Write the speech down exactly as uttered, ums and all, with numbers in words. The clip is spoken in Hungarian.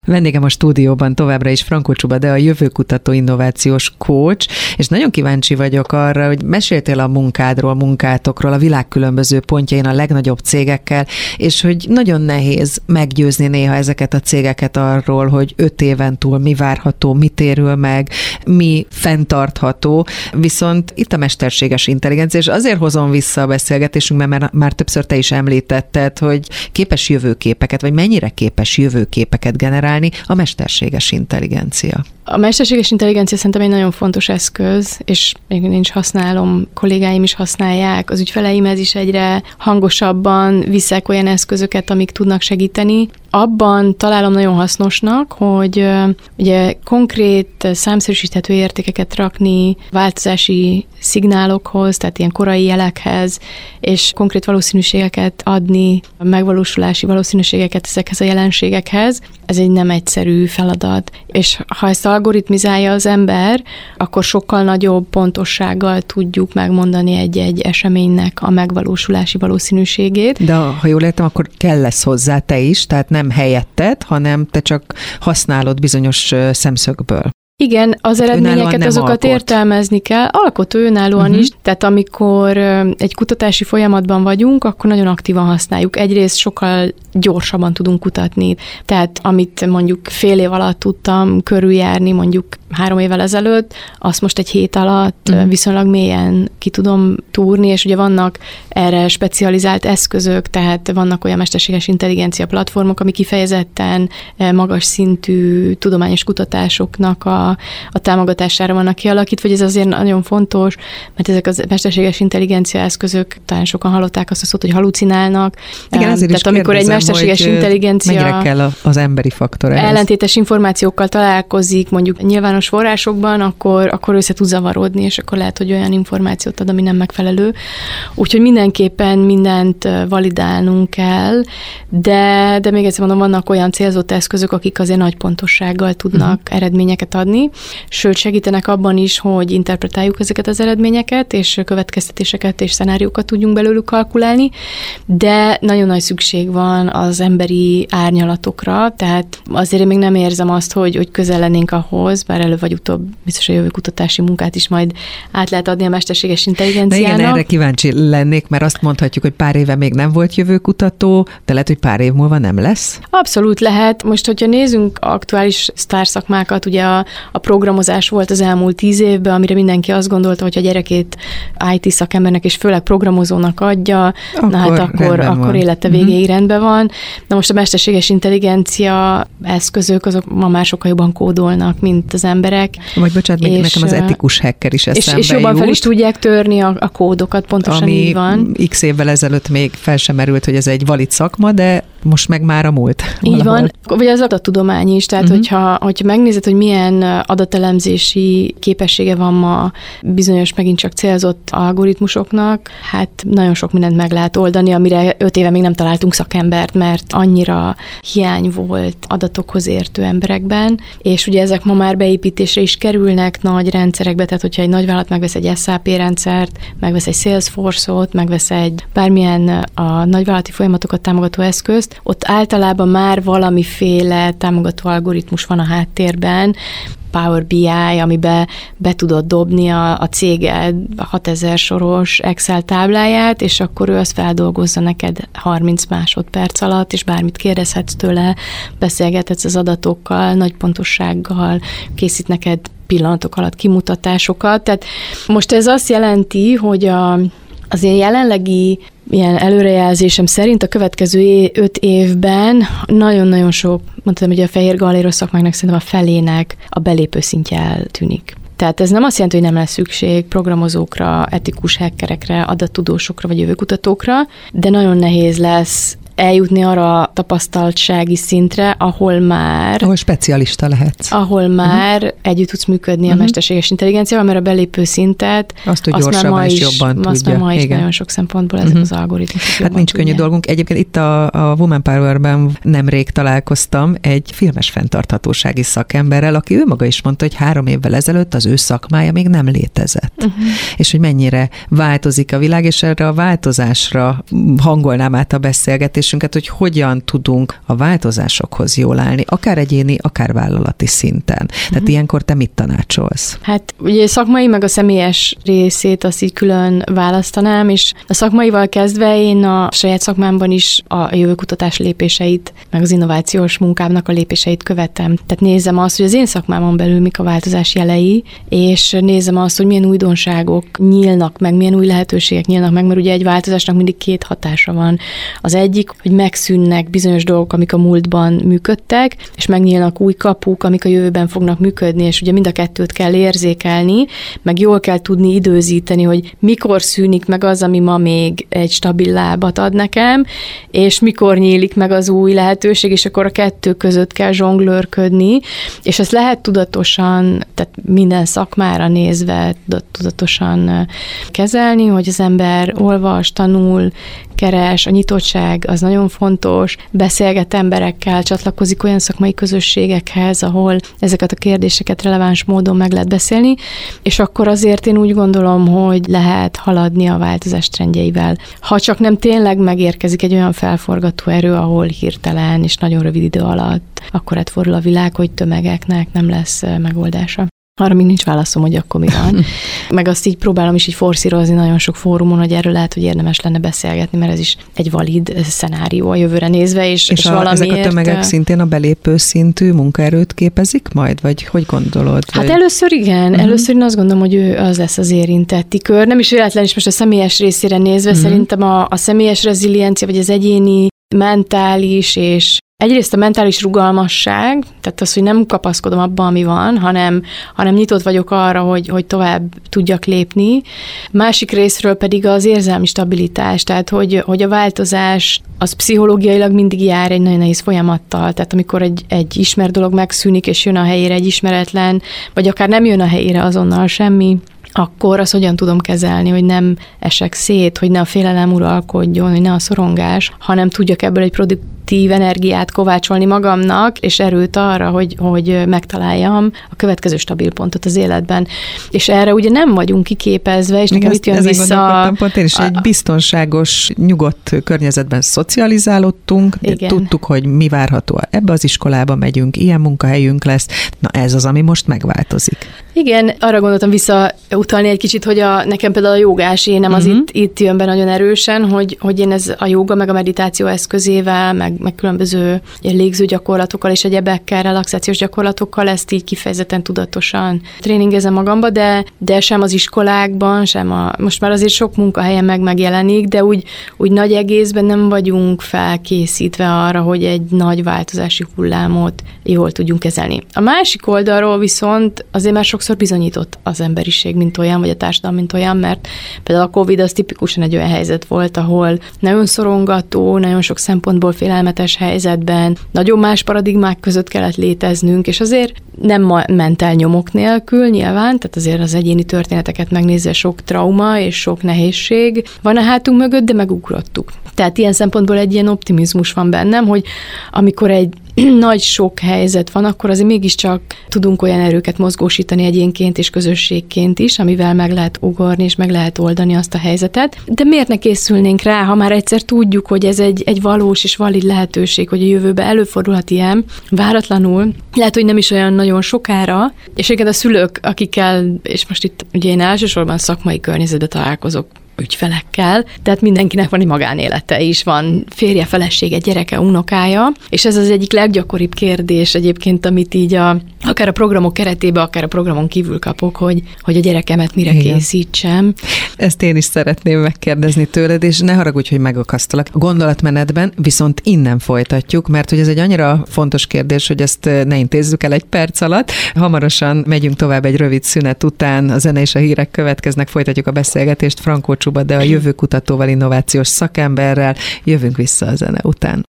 Vendégem a stúdióban továbbra is Frankó Csuba, de a jövőkutató innovációs coach, és nagyon kíváncsi vagyok arra, hogy meséltél a munkádról, munkátokról, a világ különböző pontjain a legnagyobb cégekkel, és hogy nagyon nehéz meggyőzni néha ezeket a cégeket arról, hogy öt éven túl mi várható, mi térül meg, mi fenntartható, viszont itt a mesterséges intelligencia, és azért hozom vissza a beszélgetésünkben, mert már többször te is említetted, hogy képes jövőképeket, vagy mennyire képes jövőképeket generálni a mesterséges intelligencia. A mesterséges intelligencia szerintem egy nagyon fontos eszköz, és még én is használom, kollégáim is használják, az ügyfeleimhez is egyre hangosabban viszek olyan eszközöket, amik tudnak segíteni. Abban találom nagyon hasznosnak, hogy ugye konkrét számszerűsíthető értékeket rakni változási szignálokhoz, tehát ilyen korai jelekhez, és konkrét valószínűségeket adni, megvalósulási valószínűségeket ezekhez a jelenségekhez. Ez egy nem egyszerű feladat. És ha ezt algoritmizálja az ember, akkor sokkal nagyobb pontossággal tudjuk megmondani egy-egy eseménynek a megvalósulási valószínűségét. De ha jól értem, akkor kell lesz hozzá te is, tehát nem helyetted, hanem te csak használod bizonyos szemszögből. Igen, az hát eredményeket azokat alkot. Értelmezni kell, alkotó önállóan uh-huh. is, tehát amikor egy kutatási folyamatban vagyunk, akkor nagyon aktívan használjuk. Egyrészt sokkal gyorsabban tudunk kutatni, tehát amit mondjuk fél év alatt tudtam körüljárni, mondjuk három évvel ezelőtt, azt most egy hét alatt uh-huh. viszonylag mélyen ki tudom túrni, és ugye vannak erre specializált eszközök, tehát vannak olyan mesterséges intelligencia platformok, ami kifejezetten magas szintű tudományos kutatásoknak a a támogatására vannak kialakítva, vagy ez azért nagyon fontos, mert ezek az mesterséges intelligencia eszközök, talán sokan hallották azt a szót, hogy halucinálnak. Igen, ezért Tehát amikor egy mesterséges intelligencia mennyire kell az emberi faktor ehhez. Ellentétes információkkal találkozik, mondjuk nyilvános forrásokban, akkor, akkor össze tud zavarodni, és akkor lehet, hogy olyan információt ad, ami nem megfelelő. Úgyhogy mindenképpen mindent validálnunk kell, de, de még egyszer mondom, vannak olyan célzott eszközök, akik azért nagy pontossággal tudnak uh-huh. eredményeket adni, sőt segítenek abban is, hogy interpretáljuk ezeket az eredményeket, és következtetéseket és szenáriókat tudjunk belőlük kalkulálni, de nagyon nagy szükség van az emberi árnyalatokra, tehát azért én még nem érzem azt, hogy, hogy közel lennénk ahhoz, bár előbb vagy utóbb biztos a jövőkutatási munkát is majd át lehet adni a mesterséges intelligenciának. De igen, erre kíváncsi lennék, mert azt mondhatjuk, hogy pár éve még nem volt jövőkutató, de lehet, hogy pár év múlva nem lesz? Abszolút lehet. Most, hogyha nézzünk aktuális sztárszakmákat, ugye a A programozás volt az elmúlt tíz évben, amire mindenki azt gondolta, hogy a gyerekét i té szakembernek és főleg programozónak adja, akkor, na hát akkor, akkor élete végéig uh-huh. rendben van. Na most a mesterséges intelligencia eszközök, azok ma már sokkal jobban kódolnak, mint az emberek. Vagy bocsánat, még nekem az etikus hacker is eszembe És, és jobban jut, fel is tudják törni a, a kódokat, pontosan ami így van. x évvel ezelőtt még fel sem merült, hogy ez egy valid szakma, de most meg már a múlt. Így valahol. Van. Vagy az adattudomány is, tehát uh-huh. hogyha, hogyha megnézed, hogy milyen adatelemzési képessége van ma bizonyos megint csak célzott algoritmusoknak, hát nagyon sok mindent meg lehet oldani, amire öt éve még nem találtunk szakembert, mert annyira hiány volt adatokhoz értő emberekben, és ugye ezek ma már beépítésre is kerülnek nagy rendszerekbe, tehát hogyha egy nagyvállalat megvesz egy es á pé rendszert, megvesz egy Salesforce-ot, megvesz egy bármilyen a nagyvállalati folyamatokat támogató eszközt, ott általában már valamiféle támogató algoritmus van a háttérben, Power bé i, amiben be tudod dobni a, a céged hatezer soros Excel tábláját, és akkor ő azt feldolgozza neked harminc másodperc alatt, és bármit kérdezhetsz tőle, beszélgethetsz az adatokkal, nagy pontossággal, készít neked pillanatok alatt kimutatásokat. Tehát most ez azt jelenti, hogy a, az én jelenlegi ilyen előrejelzésem szerint a következő öt évben nagyon-nagyon sok, mondtam, hogy a fehér galléros szakmáknak szerintem a felének a belépő szintje eltűnik. Tehát ez nem azt jelenti, hogy nem lesz szükség programozókra, etikus hackerekre, adattudósokra vagy jövőkutatókra, de nagyon nehéz lesz eljutni arra a tapasztaltsági szintre, ahol már... Ahol specialista lehetsz. Ahol már uh-huh. együtt tudsz működni uh-huh. a mesterséges intelligenciával, mert a belépő szintet... Azt, hogy gyorsabban és jobban tudja. Azt már ma is nagyon sok szempontból ezek uh-huh. az algoritmusok. Hát nincs könnyű dolgunk. Egyébként itt a, a Woman Power-ben nemrég találkoztam egy filmes fenntarthatósági szakemberrel, aki ő maga is mondta, hogy három évvel ezelőtt az ő szakmája még nem létezett. Uh-huh. És hogy mennyire változik a világ, és erre a változásra hangolnám át a beszélgetést, működésünket, hogy hogyan tudunk a változásokhoz jól állni, akár egyéni, akár vállalati szinten. Tehát uh-huh. ilyenkor te mit tanácsolsz? Hát ugye szakmai meg a személyes részét azt így külön választanám, és a szakmaival kezdve én a saját szakmámban is a jövőkutatás lépéseit, meg az innovációs munkámnak a lépéseit követem. Tehát nézem azt, hogy az én szakmámon belül mik a változás jelei, és nézem azt, hogy milyen újdonságok nyílnak meg, milyen új lehetőségek nyílnak meg, mert ugye egy változásnak mindig két hatása van. Az egyik, hogy megszűnnek bizonyos dolgok, amik a múltban működtek, és megnyílnak új kapuk, amik a jövőben fognak működni, és ugye mind a kettőt kell érzékelni, meg jól kell tudni időzíteni, hogy mikor szűnik meg az, ami ma még egy stabil lábat ad nekem, és mikor nyílik meg az új lehetőség, és akkor a kettő között kell zsonglőrködni, és ezt lehet tudatosan, tehát minden szakmára nézve tudatosan kezelni, hogy az ember olvas, tanul, keres, a nyitottság az nagyon fontos, beszélget emberekkel, csatlakozik olyan szakmai közösségekhez, ahol ezeket a kérdéseket releváns módon meg lehet beszélni, és akkor azért én úgy gondolom, hogy lehet haladni a változás trendjeivel. Ha csak nem tényleg megérkezik egy olyan felforgató erő, ahol hirtelen és nagyon rövid idő alatt akkor átfordul a világ, hogy tömegeknek nem lesz megoldása. Arra még nincs válaszom, hogy akkor mi van. Meg azt így próbálom is így forszírozni nagyon sok fórumon, hogy erről lehet, hogy érdemes lenne beszélgetni, mert ez is egy valid szenárió a jövőre nézve, és, és, és a, valamiért... ezek a tömegek szintén a belépő szintű munkaerőt képezik majd, vagy hogy gondolod? Hát vagy... először igen, uh-huh. először én azt gondolom, hogy ő az lesz az érintetti kör. Nem is véletlen is most a személyes részére nézve, uh-huh. szerintem a, a személyes reziliencia, vagy az egyéni, mentális és egyrészt a mentális rugalmasság, tehát az, hogy nem kapaszkodom abba, ami van, hanem, hanem nyitott vagyok arra, hogy, hogy tovább tudjak lépni. Másik részről pedig az érzelmi stabilitás, tehát hogy, hogy a változás az pszichológiailag mindig jár egy nagyon nehéz folyamattal, tehát amikor egy, egy ismert dolog megszűnik, és jön a helyére egy ismeretlen, vagy akár nem jön a helyére azonnal semmi, akkor azt hogyan tudom kezelni, hogy nem esek szét, hogy ne a félelem uralkodjon, hogy ne a szorongás, hanem tudjak ebből egy produktív energiát kovácsolni magamnak, és erőt arra, hogy, hogy megtaláljam a következő stabil pontot az életben. És erre ugye nem vagyunk kiképezve, és nekem itt jön vissza... Pont én is a, egy biztonságos, nyugodt környezetben szocializálódtunk, tudtuk, hogy mi várható. Ebbe az iskolába megyünk, ilyen munkahelyünk lesz. Na ez az, ami most megváltozik. Igen, arra gondoltam vissza utalni egy kicsit, hogy a, nekem például a jogás énem az uh-huh. itt, itt jön be nagyon erősen, hogy, hogy én ez a jóga meg a meditáció eszközével, meg, meg különböző légző gyakorlatokkal és egyebekkel, relaxációs gyakorlatokkal ezt így kifejezetten tudatosan tréningezem magamba, de, de sem az iskolákban, sem a, most már azért sok munkahelyen meg megjelenik, de úgy, úgy nagy egészben nem vagyunk felkészítve arra, hogy egy nagy változási hullámot jól tudjunk kezelni. A másik oldalról viszont azért már sokszor bizonyított az emberiség, mint olyan, vagy a társadalom, mint olyan, mert például a Covid az tipikusan egy olyan helyzet volt, ahol nagyon szorongató, nagyon sok szempontból félelmetes helyzetben, nagyon más paradigmák között kellett léteznünk, és azért nem ment el nyomok nélkül nyilván, tehát azért az egyéni történeteket megnézve sok trauma és sok nehézség van a hátunk mögött, de megugrottuk. Tehát ilyen szempontból egy ilyen optimizmus van bennem, hogy amikor egy nagy sok helyzet van, akkor azért mégiscsak tudunk olyan erőket mozgósítani egyénként és közösségként is, amivel meg lehet ugorni és meg lehet oldani azt a helyzetet. De miért ne készülnénk rá, ha már egyszer tudjuk, hogy ez egy, egy valós és valid lehetőség, hogy a jövőben előfordulhat ilyen, váratlanul, lehet, hogy nem is olyan nagyon sokára, és egyébként a szülők, akikkel, és most itt ugye én elsősorban szakmai környezetben találkozok ügyfelekkel, tehát mindenkinek van egy magánélete is, van férje, felesége, gyereke, unokája, és ez az egyik leggyakoribb kérdés egyébként, amit így a, akár a programok keretében, akár a programon kívül kapok, hogy, hogy a gyerekemet mire Igen. készítsem. Ezt én is szeretném megkérdezni tőled, és ne haragudj, hogy megakasztalak a gondolatmenetben, viszont innen folytatjuk, mert hogy ez egy annyira fontos kérdés, hogy ezt ne intézzük el egy perc alatt. Hamarosan megyünk tovább egy rövid szünet után, a zene és a hírek következnek, folytatjuk a beszélgetést Frankó Csuba, de a jövőkutatóval, innovációs szakemberrel. Jövünk vissza a zene után.